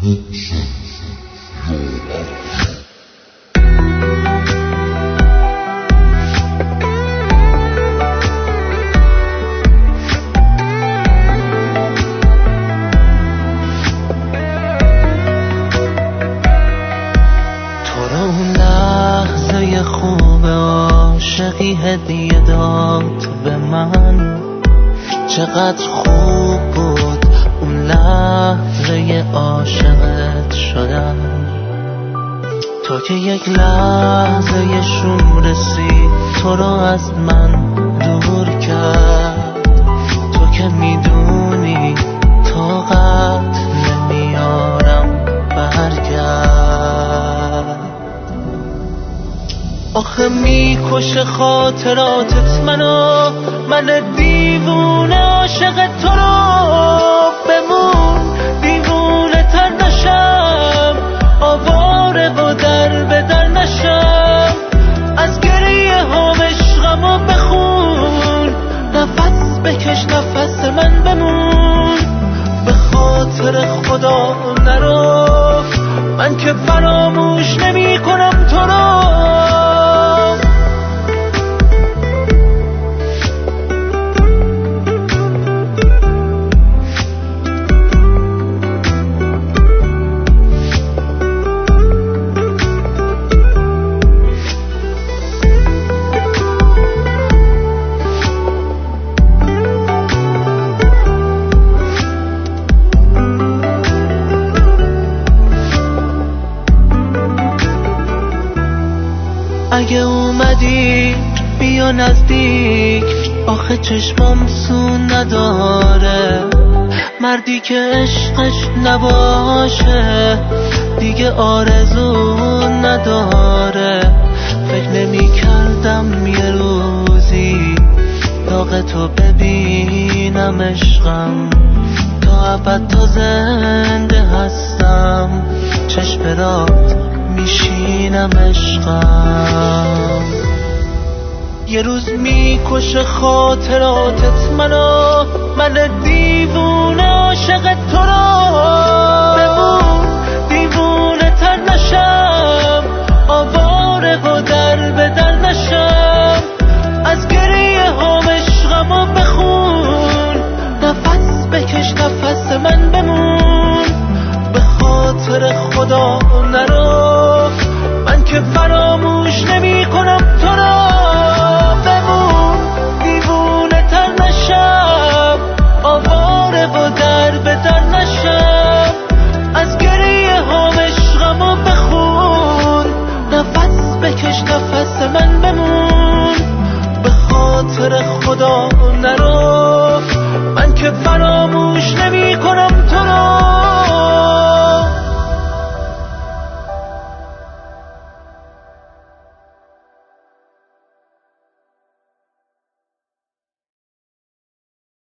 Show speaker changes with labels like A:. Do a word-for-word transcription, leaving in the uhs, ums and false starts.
A: عاشقی هدیه داد به من، چقدر خوب بود اون لحظه عاشقت شدم. تا که یک لحظه شوم رسید تو رو از من دور کرد. تو که میدونی طاقت نمیارم برگرد. آخه میکشه خاطراتت منو، من دیوونه عاشق تو رو. بمون دیوونه تر نشم، آواره و در به در نشم. از گریه ها عشقمو بخون، نفس بکش نفس من بمون. به خاطر خدا نرو، من که فراموش نمی کنم تو رو. اگه اومدی بیا نزدیک، آخه چشمام سو نداره. مردی که عشقش نباشه دیگه آرزو نداره. فکر نمی کردم یه روزی داغ تو ببینم عشقم. تا ابد تا زنده هستم چشم رات میشینم عشقم. یه روز میکشه خاطراتت منو، من دیوونه عاشق تو رو. بمون دیوونه تر نشم، آواره و در به در نشم. از گریه ها عشقمو بخون، نفس بکش نفس من بمون. به خاطر خدا نرو، من که فراموش نمی کنم تو رو. بمون دیوونه تر نشم، آواره و در به در نشم. از گریه ها عشقمو بخون، نفس بکش نفس من بمون. به خاطر خدا